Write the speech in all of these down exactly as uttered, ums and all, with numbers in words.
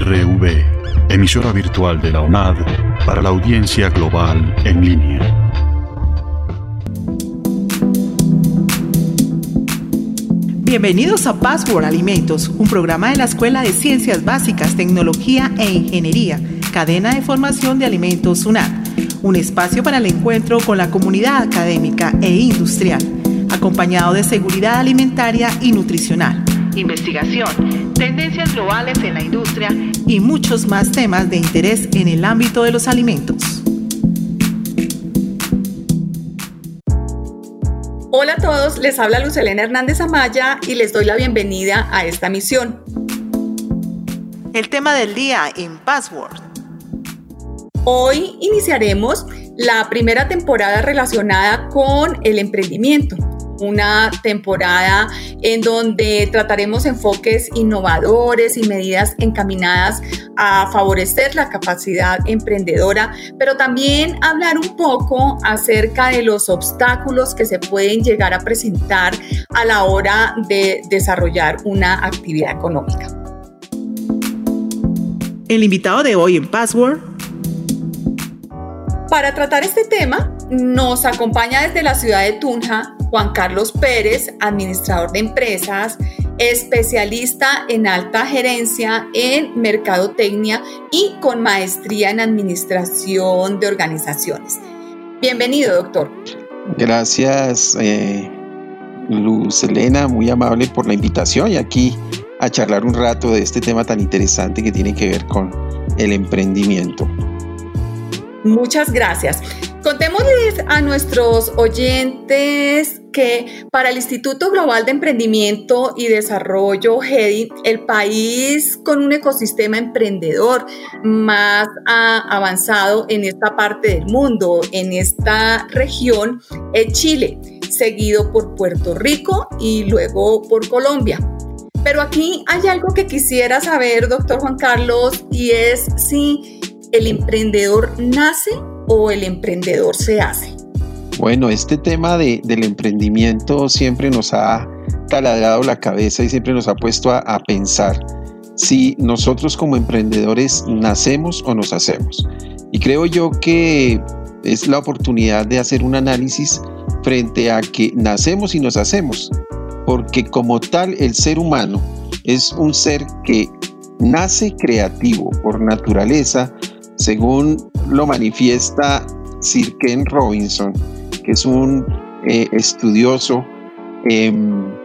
R V, emisora virtual de la UNAD para la audiencia global en línea. Bienvenidos a Password Alimentos, un programa de la Escuela de Ciencias Básicas, Tecnología e Ingeniería, Cadena de Formación de Alimentos UNAD, un espacio para el encuentro con la comunidad académica e industrial, acompañado de seguridad alimentaria y nutricional, investigación, tendencias globales en la industria y muchos más temas de interés en el ámbito de los alimentos. Hola a todos, les habla Luz Helena Hernández Amaya y les doy la bienvenida a esta misión. El tema del día en Password. Hoy iniciaremos la primera temporada relacionada con el emprendimiento. Una temporada en donde trataremos enfoques innovadores y medidas encaminadas a favorecer la capacidad emprendedora, pero también hablar un poco acerca de los obstáculos que se pueden llegar a presentar a la hora de desarrollar una actividad económica. El invitado de hoy en Password. Para tratar este tema, nos acompaña desde la ciudad de Tunja Juan Carlos Pérez, administrador de empresas, especialista en alta gerencia en mercadotecnia y con maestría en administración de organizaciones. Bienvenido, doctor. Gracias, eh, Luz Helena, muy amable por la invitación y aquí a charlar un rato de este tema tan interesante que tiene que ver con el emprendimiento. Muchas gracias. Contémosles a nuestros oyentes que para el Instituto Global de Emprendimiento y Desarrollo, G E D I, el país con un ecosistema emprendedor más ah, avanzado en esta parte del mundo, en esta región, es Chile, seguido por Puerto Rico y luego por Colombia. Pero aquí hay algo que quisiera saber, doctor Juan Carlos, y es si el emprendedor nace o el emprendedor se hace. Bueno, este tema de, del emprendimiento siempre nos ha taladrado la cabeza y siempre nos ha puesto a, a pensar si nosotros como emprendedores nacemos o nos hacemos. Y creo yo que es la oportunidad de hacer un análisis frente a que nacemos y nos hacemos, porque como tal el ser humano es un ser que nace creativo por naturaleza, según lo manifiesta Sir Ken Robinson, que es un eh, estudioso, eh,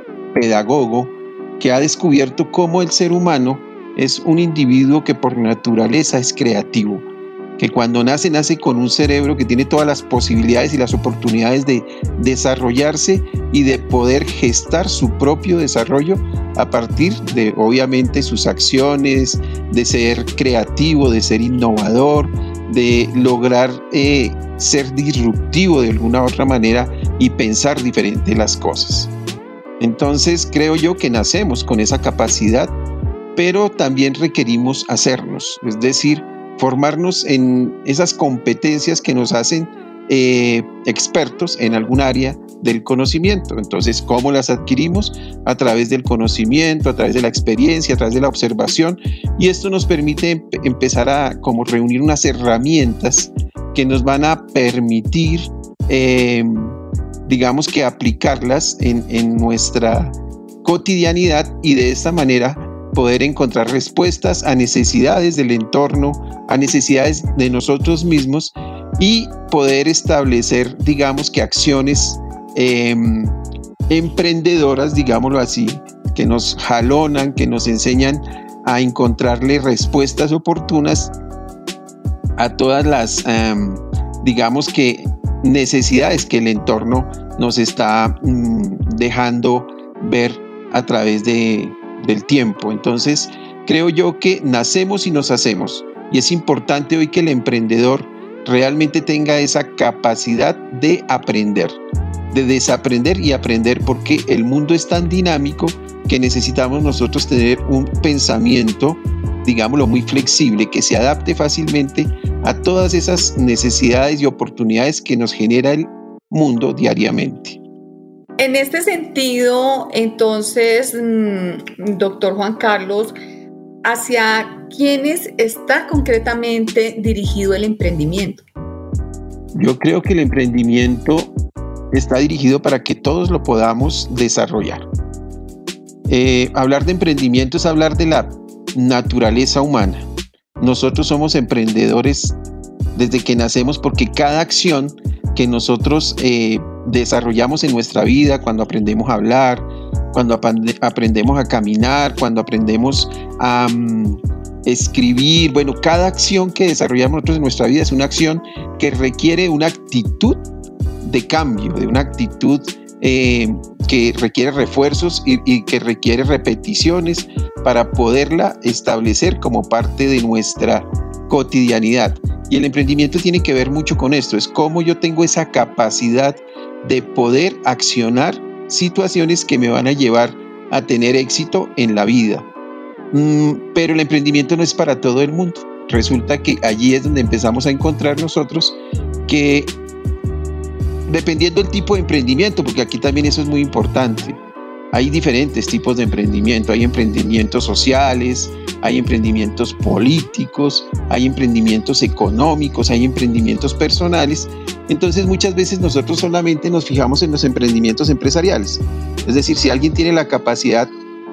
pedagogo, que ha descubierto cómo el ser humano es un individuo que por naturaleza es creativo, que cuando nace, nace con un cerebro que tiene todas las posibilidades y las oportunidades de desarrollarse y de poder gestar su propio desarrollo a partir de, obviamente, sus acciones, de ser creativo, de ser innovador, de lograr eh, ser disruptivo de alguna otra manera y pensar diferente las cosas. Entonces, creo yo que nacemos con esa capacidad, pero también requerimos hacernos, es decir, formarnos en esas competencias que nos hacen eh, expertos en algún área del conocimiento. Entonces, ¿cómo las adquirimos? A través del conocimiento, a través de la experiencia, a través de la observación, y esto nos permite em- empezar a como reunir unas herramientas que nos van a permitir, eh, digamos que aplicarlas en, en nuestra cotidianidad y de esta manera poder encontrar respuestas a necesidades del entorno, a necesidades de nosotros mismos y poder establecer, digamos que acciones eh, emprendedoras, digámoslo así, que nos jalonan, que nos enseñan a encontrarle respuestas oportunas a todas las, eh, digamos que necesidades que el entorno nos está mm, dejando ver a través de del tiempo. Entonces, creo yo que nacemos y nos hacemos. Y es importante hoy que el emprendedor realmente tenga esa capacidad de aprender, de desaprender y aprender, porque el mundo es tan dinámico que necesitamos nosotros tener un pensamiento, digámoslo, muy flexible, que se adapte fácilmente a todas esas necesidades y oportunidades que nos genera el mundo diariamente. En este sentido, entonces, doctor Juan Carlos, ¿hacia quiénes está concretamente dirigido el emprendimiento? Yo creo que el emprendimiento está dirigido para que todos lo podamos desarrollar. Eh, hablar de emprendimiento es hablar de la naturaleza humana. Nosotros somos emprendedores desde que nacemos porque cada acción que nosotros eh, desarrollamos en nuestra vida, cuando aprendemos a hablar, cuando ap- aprendemos a caminar, cuando aprendemos a um, escribir, bueno, cada acción que desarrollamos nosotros en nuestra vida es una acción que requiere una actitud de cambio, de una actitud eh, que requiere refuerzos y, y que requiere repeticiones para poderla establecer como parte de nuestra cotidianidad. Y el emprendimiento tiene que ver mucho con esto, es cómo yo tengo esa capacidad de poder accionar situaciones que me van a llevar a tener éxito en la vida. Mm, pero el emprendimiento no es para todo el mundo. Resulta que allí es donde empezamos a encontrar nosotros que, dependiendo del tipo de emprendimiento, porque aquí también eso es muy importante, hay diferentes tipos de emprendimiento, hay emprendimientos sociales, hay emprendimientos políticos, hay emprendimientos económicos, hay emprendimientos personales. Entonces muchas veces nosotros solamente nos fijamos en los emprendimientos empresariales. Es decir, si alguien tiene la capacidad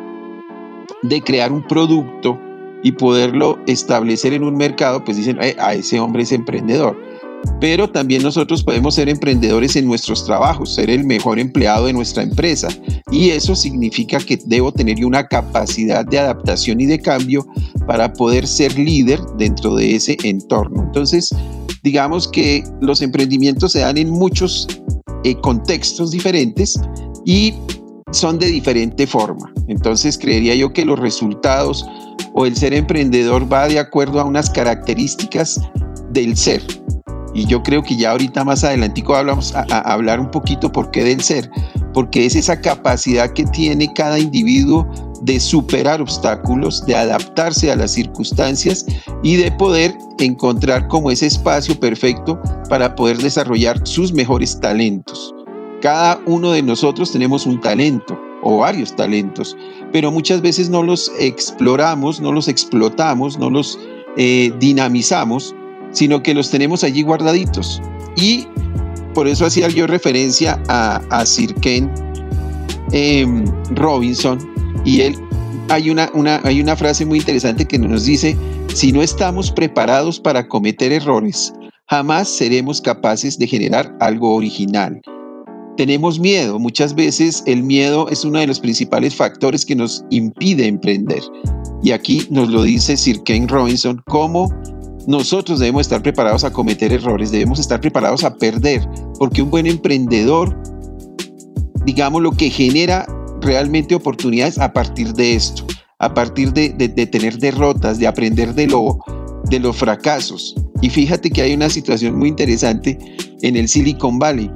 de crear un producto y poderlo establecer en un mercado, pues dicen, eh, a ese hombre es emprendedor. Pero también nosotros podemos ser emprendedores en nuestros trabajos, ser el mejor empleado de nuestra empresa. Y eso significa que debo tener una capacidad de adaptación y de cambio para poder ser líder dentro de ese entorno. Entonces, digamos que los emprendimientos se dan en muchos eh, contextos diferentes y son de diferente forma. Entonces, creería yo que los resultados o el ser emprendedor va de acuerdo a unas características del ser. Y yo creo que ya ahorita más adelantico vamos a, a hablar un poquito por qué del ser, porque es esa capacidad que tiene cada individuo de superar obstáculos, de adaptarse a las circunstancias y de poder encontrar como ese espacio perfecto para poder desarrollar sus mejores talentos. Cada uno de nosotros tenemos un talento o varios talentos, pero muchas veces no los exploramos, no los explotamos, no los eh, dinamizamos, sino que los tenemos allí guardaditos. Y por eso hacía yo referencia a, a Sir Ken eh, Robinson, y él, hay una, una, hay una frase muy interesante que nos dice: si no estamos preparados para cometer errores, jamás seremos capaces de generar algo original. Tenemos miedo, muchas veces el miedo es uno de los principales factores que nos impide emprender. Y aquí nos lo dice Sir Ken Robinson, cómo nosotros debemos estar preparados a cometer errores, debemos estar preparados a perder, porque un buen emprendedor, digamos, lo que genera realmente oportunidades a partir de esto, a partir de, de, de tener derrotas, de aprender de, lo, de los fracasos. Y fíjate que hay una situación muy interesante en el Silicon Valley.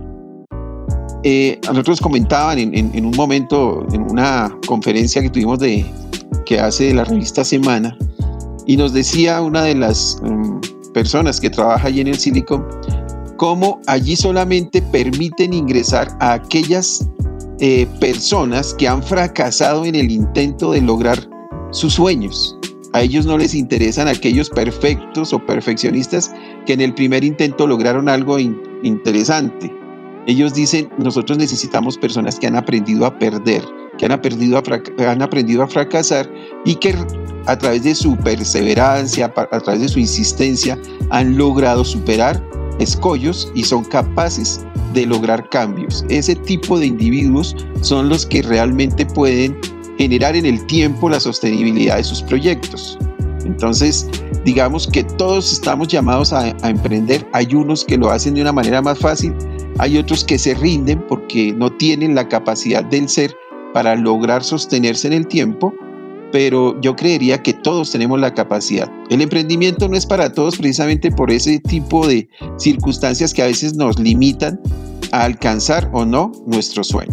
Eh, a nosotros comentaban en, en, en un momento, en una conferencia que tuvimos de, que hace la revista Semana, y nos decía una de las um, personas que trabaja allí en el Silicon, cómo allí solamente permiten ingresar a aquellas eh, personas que han fracasado en el intento de lograr sus sueños. A ellos no les interesan aquellos perfectos o perfeccionistas que en el primer intento lograron algo in- interesante. Ellos dicen, nosotros necesitamos personas que han aprendido a perder, que han aprendido a, frac- han aprendido a fracasar y que a través de su perseverancia, a través de su insistencia, han logrado superar escollos y son capaces de lograr cambios. Ese tipo de individuos son los que realmente pueden generar en el tiempo la sostenibilidad de sus proyectos. Entonces, digamos que todos estamos llamados a, a emprender. Hay unos que lo hacen de una manera más fácil, hay otros que se rinden porque no tienen la capacidad del ser para lograr sostenerse en el tiempo, pero yo creería que todos tenemos la capacidad. El emprendimiento no es para todos precisamente por ese tipo de circunstancias que a veces nos limitan a alcanzar o no nuestro sueño.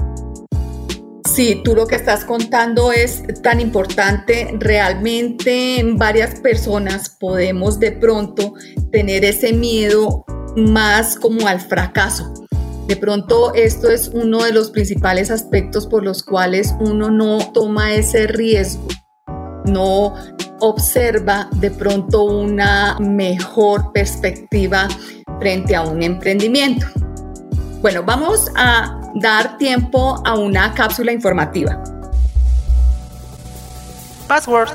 Sí, tú lo que estás contando es tan importante. Realmente varias personas podemos de pronto tener ese miedo más como al fracaso. De pronto esto es uno de los principales aspectos por los cuales uno no toma ese riesgo, no observa de pronto una mejor perspectiva frente a un emprendimiento. Bueno, vamos a dar tiempo a una cápsula informativa. Password.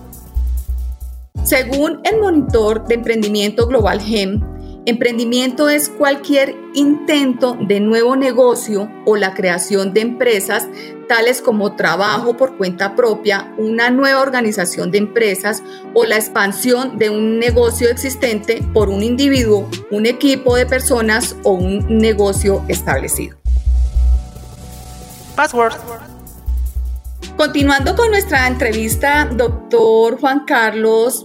Según el monitor de emprendimiento Global G E M, emprendimiento es cualquier intento de nuevo negocio o la creación de empresas, tales como trabajo por cuenta propia, una nueva organización de empresas o la expansión de un negocio existente por un individuo, un equipo de personas o un negocio establecido. Password. Continuando con nuestra entrevista, doctor Juan Carlos,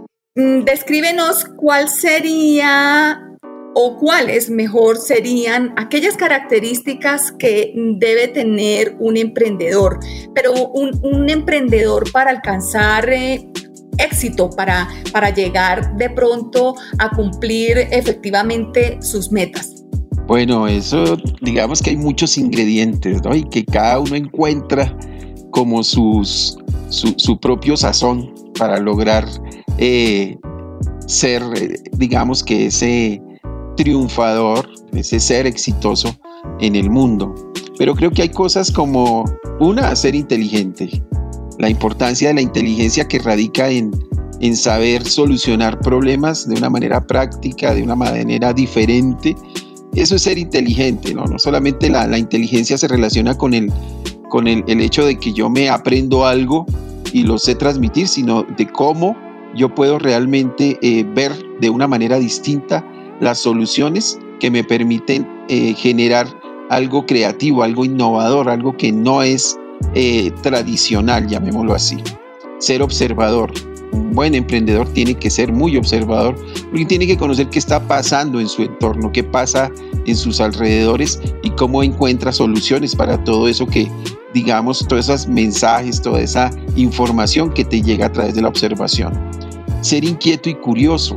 descríbenos cuál sería o cuáles mejor serían aquellas características que debe tener un emprendedor, pero un, un emprendedor para alcanzar eh, éxito, para, para llegar de pronto a cumplir efectivamente sus metas. Bueno, eso digamos que hay muchos ingredientes, ¿no? Y que cada uno encuentra como sus, su, su propio sazón para lograr eh, ser, eh, digamos que ese triunfador, ese ser exitoso en el mundo. Pero creo que hay cosas como, una, ser inteligente. La importancia de la inteligencia que radica en, en saber solucionar problemas de una manera práctica, de una manera diferente. Eso es ser inteligente, ¿no? No solamente la, la inteligencia se relaciona con el con el, el hecho de que yo me aprendo algo y lo sé transmitir, sino de cómo yo puedo realmente eh, ver de una manera distinta las soluciones que me permiten eh, generar algo creativo, algo innovador, algo que no es eh, tradicional, llamémoslo así. Ser observador. Un buen emprendedor tiene que ser muy observador porque tiene que conocer qué está pasando en su entorno, qué pasa en sus alrededores y cómo encuentra soluciones para todo eso que, digamos, todos esos mensajes, toda esa información que te llega a través de la observación. Ser inquieto y curioso.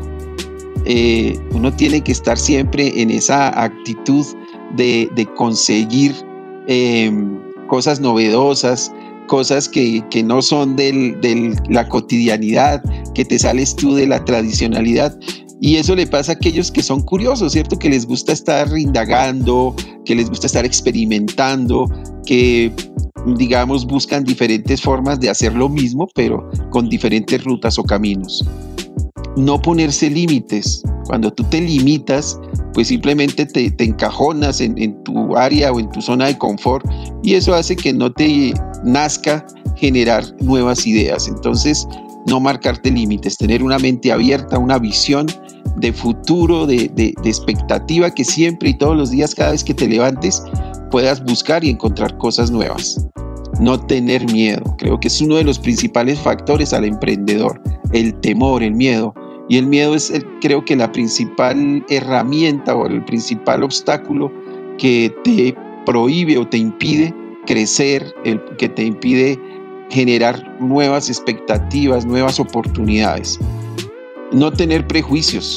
Eh, uno tiene que estar siempre en esa actitud de, de conseguir eh, cosas novedosas, cosas que, que no son de del, la cotidianidad, que te sales tú de la tradicionalidad. Y eso le pasa a aquellos que son curiosos, ¿cierto? Que les gusta estar indagando, que les gusta estar experimentando, que, digamos, buscan diferentes formas de hacer lo mismo, pero con diferentes rutas o caminos. No ponerse límites. Cuando tú te limitas, pues simplemente te, te encajonas en, en tu área o en tu zona de confort y eso hace que no te nazca generar nuevas ideas. Entonces, no marcarte límites, tener una mente abierta, una visión de futuro, de, de, de expectativa, que siempre y todos los días, cada vez que te levantes, puedas buscar y encontrar cosas nuevas. No tener miedo, creo que es uno de los principales factores al emprendedor, el temor, el miedo. Y el miedo es, el, creo que la principal herramienta o el principal obstáculo que te prohíbe o te impide crecer, el que te impide generar nuevas expectativas, nuevas oportunidades. No tener prejuicios.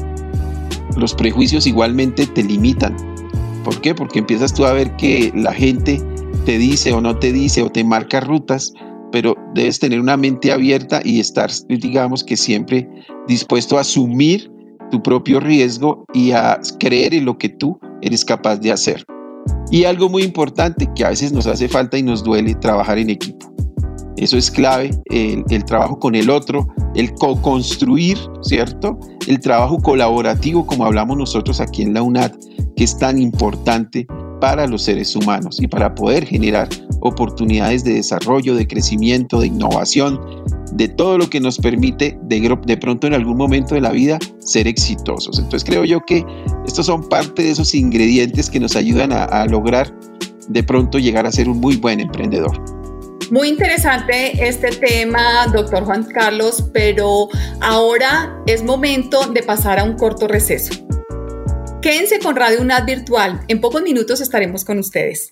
Los prejuicios igualmente te limitan. ¿Por qué? Porque empiezas tú a ver que la gente te dice o no te dice o te marca rutas, pero debes tener una mente abierta y estar, digamos que siempre dispuesto a asumir tu propio riesgo y a creer en lo que tú eres capaz de hacer. Y algo muy importante que a veces nos hace falta y nos duele, trabajar en equipo. Eso es clave, el, el trabajo con el otro, el co-construir, ¿cierto? El trabajo colaborativo, como hablamos nosotros aquí en la UNAD, que es tan importante para los seres humanos y para poder generar oportunidades de desarrollo, de crecimiento, de innovación, de todo lo que nos permite de, de pronto en algún momento de la vida ser exitosos. Entonces creo yo que estos son parte de esos ingredientes que nos ayudan a, a lograr de pronto llegar a ser un muy buen emprendedor. Muy interesante este tema, doctor Juan Carlos, pero ahora es momento de pasar a un corto receso. Quédense con Radio UNAD Virtual. En pocos minutos estaremos con ustedes.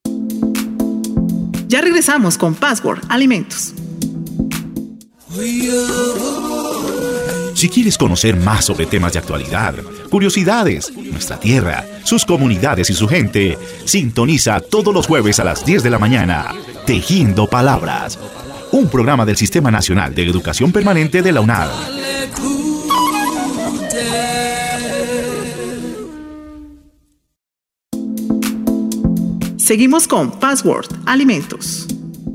Ya regresamos con Password Alimentos. Si quieres conocer más sobre temas de actualidad, curiosidades, nuestra tierra, sus comunidades y su gente, sintoniza todos los jueves a las diez de la mañana, Tejiendo Palabras, un programa del Sistema Nacional de Educación Permanente de la UNAD. Seguimos con Password Alimentos.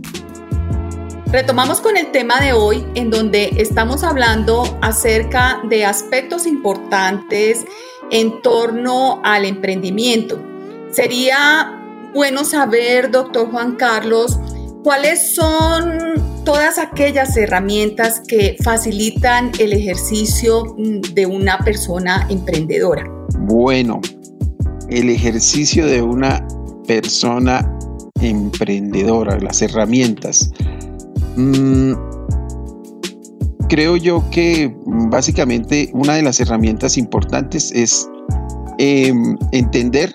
Retomamos con el tema de hoy, en donde estamos hablando acerca de aspectos importantes en torno al emprendimiento. Sería bueno saber, doctor Juan Carlos, cuáles son todas aquellas herramientas que facilitan el ejercicio de una persona emprendedora. Bueno, el ejercicio de una persona emprendedora, las herramientas. Mm, creo yo que básicamente una de las herramientas importantes es eh, entender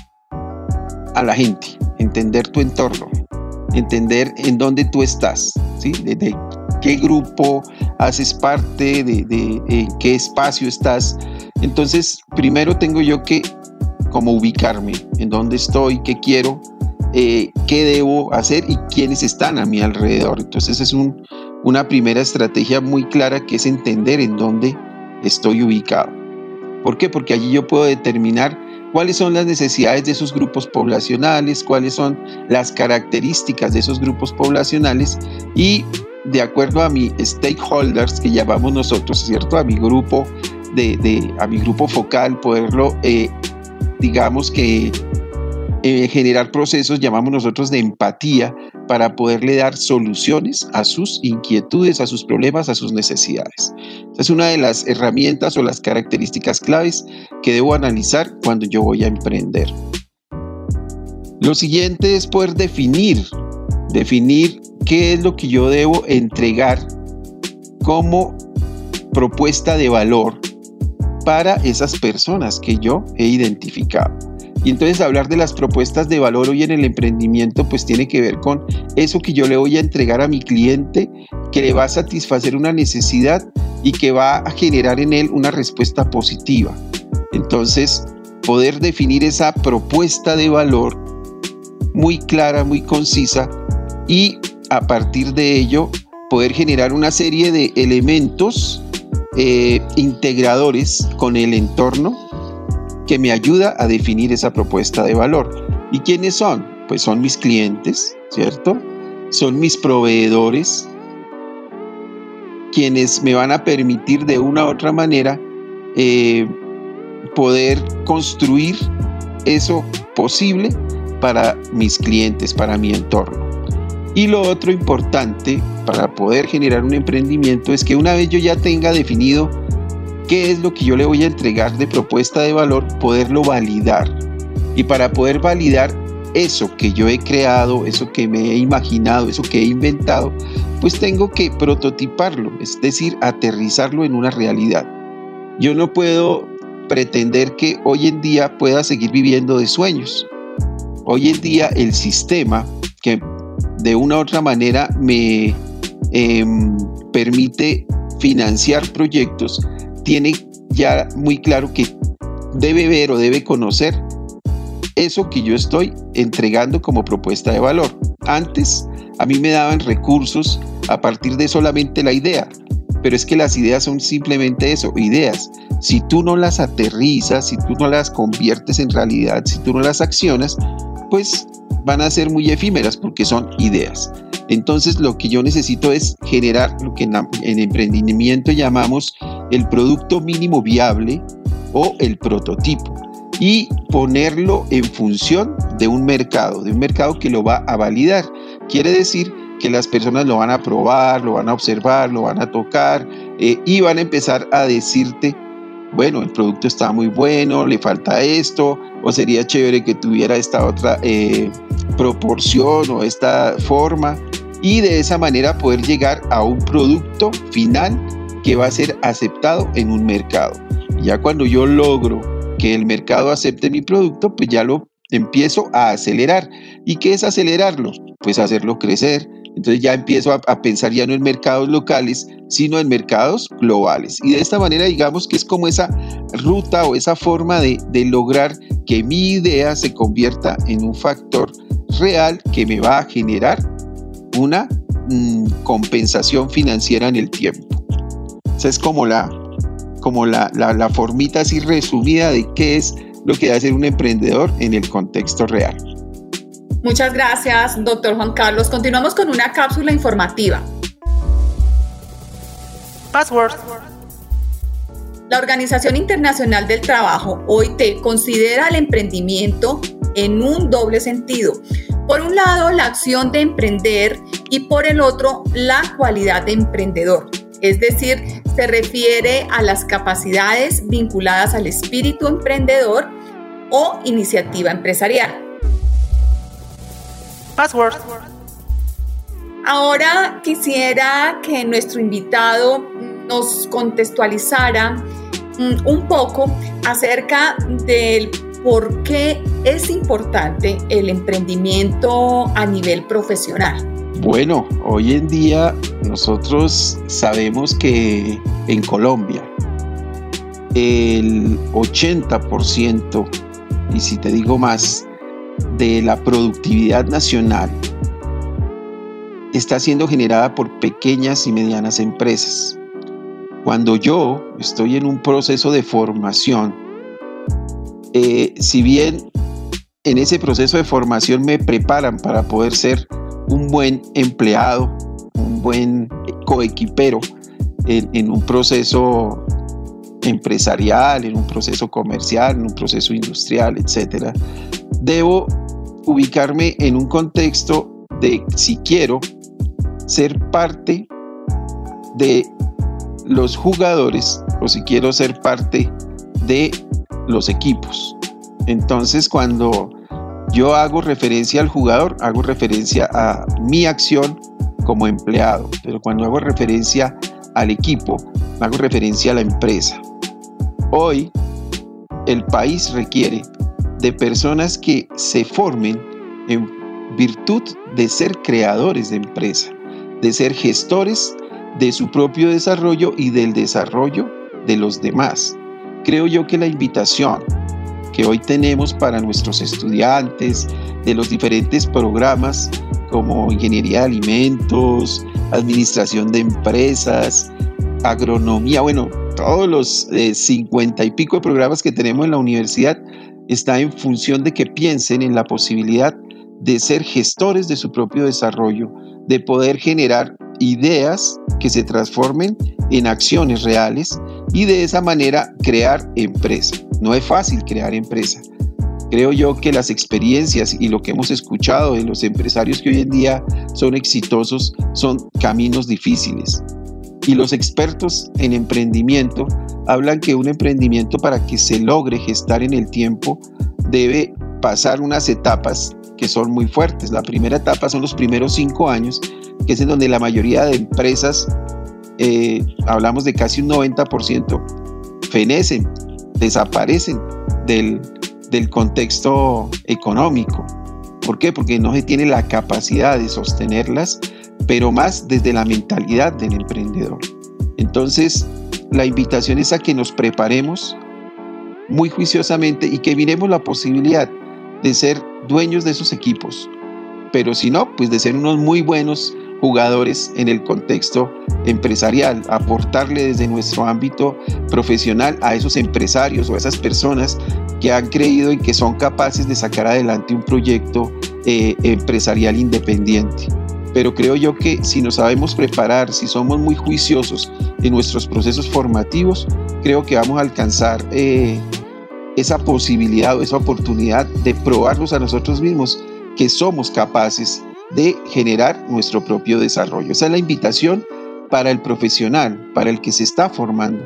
a la gente, entender tu entorno, entender en dónde tú estás, ¿sí? De, de qué grupo haces parte, de, de en qué espacio estás. Entonces, primero tengo yo que como ubicarme, en dónde estoy, qué quiero, eh, qué debo hacer y quiénes están a mi alrededor. Entonces es un, una primera estrategia muy clara, que es entender en dónde estoy ubicado. ¿Por qué? Porque allí yo puedo determinar cuáles son las necesidades de esos grupos poblacionales, cuáles son las características de esos grupos poblacionales, y de acuerdo a mis stakeholders, que llamamos nosotros, ¿cierto? A mi grupo, de, de, a mi grupo focal, poderlo, eh, digamos que eh, generar procesos, llamamos nosotros de empatía, para poderle dar soluciones a sus inquietudes, a sus problemas, a sus necesidades. Esa es una de las herramientas o las características claves que debo analizar cuando yo voy a emprender. Lo siguiente es poder definir, definir qué es lo que yo debo entregar como propuesta de valor para esas personas que yo he identificado. Y entonces hablar de las propuestas de valor hoy en el emprendimiento pues tiene que ver con eso que yo le voy a entregar a mi cliente, que le va a satisfacer una necesidad y que va a generar en él una respuesta positiva. Entonces, poder definir esa propuesta de valor muy clara, muy concisa, y a partir de ello poder generar una serie de elementos eh, integradores con el entorno que me ayuda a definir esa propuesta de valor. ¿Y quiénes son? Pues son mis clientes, ¿cierto? Son mis proveedores, quienes me van a permitir de una u otra manera eh, poder construir eso posible para mis clientes, para mi entorno. Y lo otro importante para poder generar un emprendimiento es que una vez yo ya tenga definido qué es lo que yo le voy a entregar de propuesta de valor, poderlo validar. Y para poder validar eso que yo he creado, eso que me he imaginado, eso que he inventado, pues tengo que prototiparlo, es decir, aterrizarlo en una realidad. Yo no puedo pretender que hoy en día pueda seguir viviendo de sueños. Hoy en día el sistema que de una u otra manera me eh, permite financiar proyectos, tiene ya muy claro que debe ver o debe conocer eso que yo estoy entregando como propuesta de valor. Antes a mí me daban recursos a partir de solamente la idea, pero es que las ideas son simplemente eso, ideas. Si tú no las aterrizas, si tú no las conviertes en realidad, si tú no las accionas, pues van a ser muy efímeras porque son ideas. Entonces lo que yo necesito es generar lo que en, en emprendimiento llamamos el producto mínimo viable o el prototipo, y ponerlo en función de un mercado, de un mercado que lo va a validar. Quiere decir que las personas lo van a probar, lo van a observar, lo van a tocar eh, y van a empezar a decirte, bueno, el producto está muy bueno, le falta esto, o sería chévere que tuviera esta otra eh, proporción o esta forma, y de esa manera poder llegar a un producto final que va a ser aceptado en un mercado. Ya cuando yo logro que el mercado acepte mi producto, pues ya lo empiezo a acelerar. ¿Y qué es acelerarlo? Pues hacerlo crecer. Entonces ya empiezo a, a pensar ya no en mercados locales, sino en mercados globales. Y de esta manera, digamos que es como esa ruta o esa forma de, de lograr que mi idea se convierta en un factor real que me va a generar una mm, compensación financiera en el tiempo. Esa es como la, como la, la, la formita así resumida de qué es lo que debe ser un emprendedor en el contexto real. Muchas gracias, doctor Juan Carlos. Continuamos con una cápsula informativa. Password. La Organización Internacional del Trabajo, O I T, considera el emprendimiento en un doble sentido. Por un lado, la acción de emprender y por el otro, la cualidad de emprendedor. Es decir, se refiere a las capacidades vinculadas al espíritu emprendedor o iniciativa empresarial. Password. Ahora quisiera que nuestro invitado nos contextualizara un poco acerca del por qué es importante el emprendimiento a nivel profesional. Bueno, hoy en día nosotros sabemos que en Colombia el ochenta por ciento, y si te digo más, de la productividad nacional está siendo generada por pequeñas y medianas empresas. Cuando yo estoy en un proceso de formación, eh, si bien en ese proceso de formación me preparan para poder ser un buen empleado, un buen coequipero en, en un proceso empresarial, en un proceso comercial, en un proceso industrial, etcétera, debo ubicarme en un contexto de si quiero ser parte de los jugadores o si quiero ser parte de los equipos. Entonces, cuando yo hago referencia al jugador, hago referencia a mi acción como empleado, pero cuando hago referencia al equipo, hago referencia a la empresa. Hoy, el país requiere de personas que se formen en virtud de ser creadores de empresa, de ser gestores de su propio desarrollo y del desarrollo de los demás. Creo yo que la invitación que hoy tenemos para nuestros estudiantes de los diferentes programas como ingeniería de alimentos, administración de empresas, agronomía, bueno, todos los eh, cincuenta y pico de programas que tenemos en la universidad está en función de que piensen en la posibilidad de ser gestores de su propio desarrollo, de poder generar ideas que se transformen en acciones reales y de esa manera crear empresa. No es fácil crear empresa. Creo yo que las experiencias y lo que hemos escuchado de los empresarios que hoy en día son exitosos son caminos difíciles. Y los expertos en emprendimiento hablan que un emprendimiento, para que se logre gestar en el tiempo, debe pasar unas etapas que son muy fuertes. La primera etapa son los primeros cinco años, que es en donde la mayoría de empresas, eh, hablamos de casi un noventa por ciento, fenecen, desaparecen del, del contexto económico. ¿Por qué? Porque no se tiene la capacidad de sostenerlas, pero más desde la mentalidad del emprendedor. Entonces, la invitación es a que nos preparemos muy juiciosamente y que miremos la posibilidad de ser dueños de esos equipos, pero si no, pues de ser unos muy buenos jugadores en el contexto empresarial, aportarle desde nuestro ámbito profesional a esos empresarios o a esas personas que han creído en que son capaces de sacar adelante un proyecto eh, empresarial independiente. Pero creo yo que si nos sabemos preparar, si somos muy juiciosos en nuestros procesos formativos, creo que vamos a alcanzar eh, esa posibilidad o esa oportunidad de probarnos a nosotros mismos que somos capaces de generar nuestro propio desarrollo. Esa es la invitación para el profesional, para el que se está formando.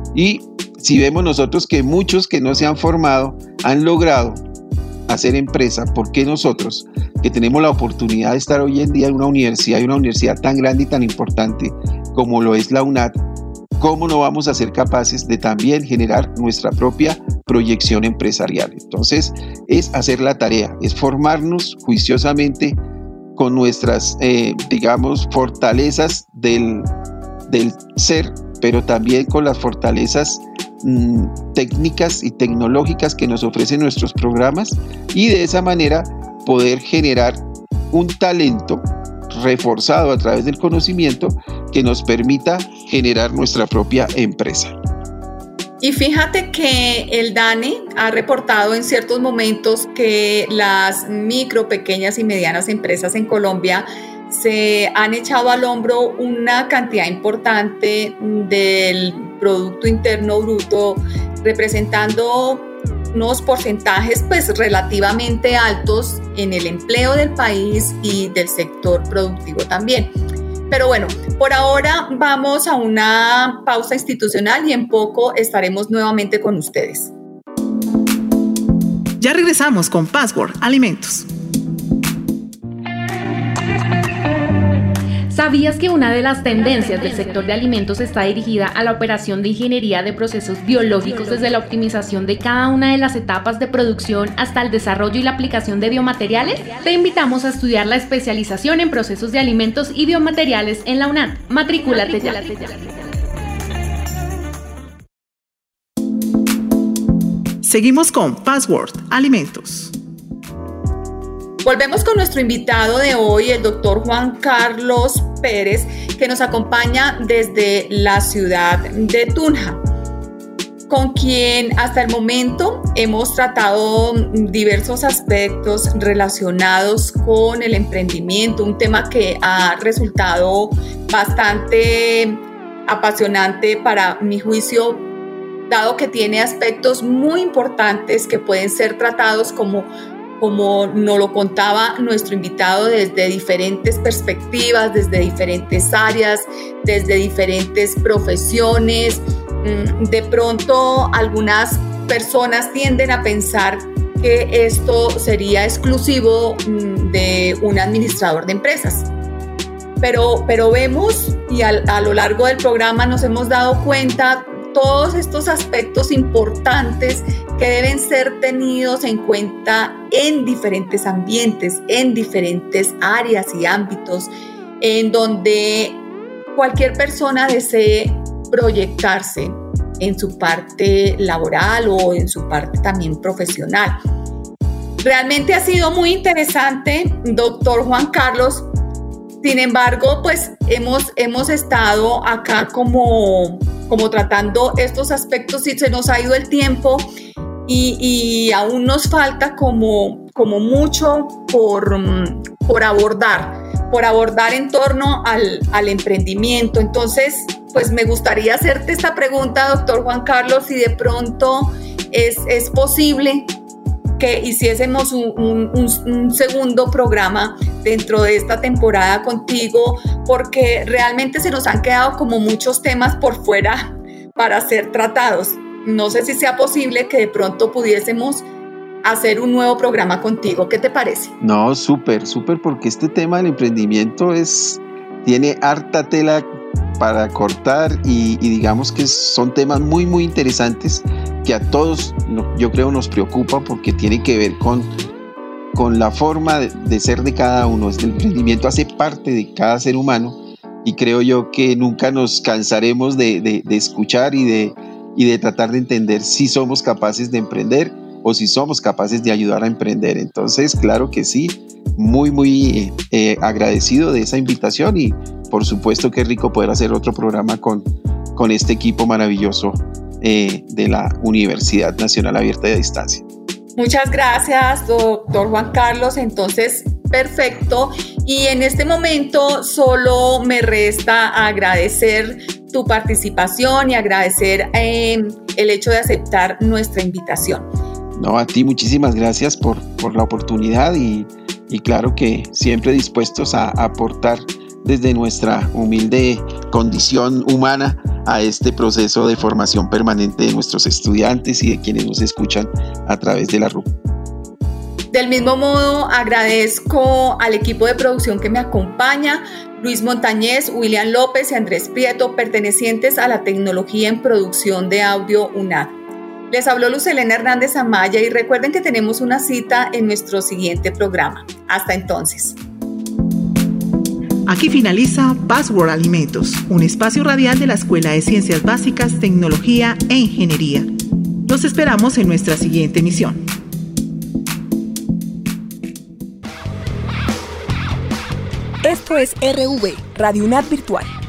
Y si vemos nosotros que muchos que no se han formado han logrado hacer empresa, ¿por qué nosotros, que tenemos la oportunidad de estar hoy en día en una universidad y una universidad tan grande y tan importante como lo es la UNAD, cómo no vamos a ser capaces de también generar nuestra propia proyección empresarial? Entonces, es hacer la tarea, es formarnos juiciosamente con nuestras, eh, digamos, fortalezas del, del ser, pero también con las fortalezas mmm, técnicas y tecnológicas que nos ofrecen nuestros programas, y de esa manera poder generar un talento reforzado a través del conocimiento que nos permita generar nuestra propia empresa. Y fíjate que el DANE ha reportado en ciertos momentos que las micro, pequeñas y medianas empresas en Colombia se han echado al hombro una cantidad importante del Producto Interno Bruto, representando unos porcentajes pues relativamente altos en el empleo del país y del sector productivo también. Pero bueno, por ahora vamos a una pausa institucional y en poco estaremos nuevamente con ustedes. Ya regresamos con Password Alimentos. ¿Sabías que una de las tendencias del sector de alimentos está dirigida a la operación de ingeniería de procesos biológicos desde la optimización de cada una de las etapas de producción hasta el desarrollo y la aplicación de biomateriales? Te invitamos a estudiar la especialización en procesos de alimentos y biomateriales en la UNAD. Matricúlate ya. Seguimos con Password Alimentos. Volvemos con nuestro invitado de hoy, el doctor Juan Carlos Pérez, que nos acompaña desde la ciudad de Tunja, con quien hasta el momento hemos tratado diversos aspectos relacionados con el emprendimiento, un tema que ha resultado bastante apasionante para mi juicio, dado que tiene aspectos muy importantes que pueden ser tratados como como nos lo contaba nuestro invitado, desde diferentes perspectivas, desde diferentes áreas, desde diferentes profesiones. De pronto, algunas personas tienden a pensar que esto sería exclusivo de un administrador de empresas. Pero, pero vemos, y a, a lo largo del programa nos hemos dado cuenta todos estos aspectos importantes que deben ser tenidos en cuenta en diferentes ambientes, en diferentes áreas y ámbitos, en donde cualquier persona desee proyectarse en su parte laboral o en su parte también profesional. Realmente ha sido muy interesante, doctor Juan Carlos. Sin embargo, pues hemos, hemos estado acá como, como tratando estos aspectos y se nos ha ido el tiempo y, y aún nos falta como, como mucho por, por abordar, por abordar en torno al, al emprendimiento. Entonces, pues me gustaría hacerte esta pregunta, doctor Juan Carlos, si de pronto es, es posible que hiciésemos un, un, un, un segundo programa dentro de esta temporada contigo, porque realmente se nos han quedado como muchos temas por fuera para ser tratados. No sé si sea posible que de pronto pudiésemos hacer un nuevo programa contigo. ¿Qué te parece? No, súper, súper, porque este tema del emprendimiento es, tiene harta tela para cortar y, y digamos que son temas muy, muy interesantes que a todos, yo creo, nos preocupa porque tiene que ver con, con la forma de, de ser de cada uno. El emprendimiento hace parte de cada ser humano y creo yo que nunca nos cansaremos de, de, de escuchar y de, y de tratar de entender si somos capaces de emprender o si somos capaces de ayudar a emprender. Entonces, claro que sí, muy, muy eh, agradecido de esa invitación y por supuesto que es rico poder hacer otro programa con, con este equipo maravilloso eh, de la Universidad Nacional Abierta y a Distancia. Muchas gracias, doctor Juan Carlos. Entonces, perfecto. Y en este momento solo me resta agradecer tu participación y agradecer eh, el hecho de aceptar nuestra invitación. No, a ti muchísimas gracias por, por la oportunidad y, y claro que siempre dispuestos a aportar desde nuestra humilde condición humana a este proceso de formación permanente de nuestros estudiantes y de quienes nos escuchan a través de la R U. Del mismo modo, agradezco al equipo de producción que me acompaña, Luis Montañez, William López y Andrés Prieto, pertenecientes a la tecnología en producción de audio UNAD. Les habló Luz Helena Hernández Amaya y recuerden que tenemos una cita en nuestro siguiente programa. Hasta entonces. Aquí finaliza Password Alimentos, un espacio radial de la Escuela de Ciencias Básicas, Tecnología e Ingeniería. Los esperamos en nuestra siguiente emisión. Este Esto es R V, Radio UNAD Virtual.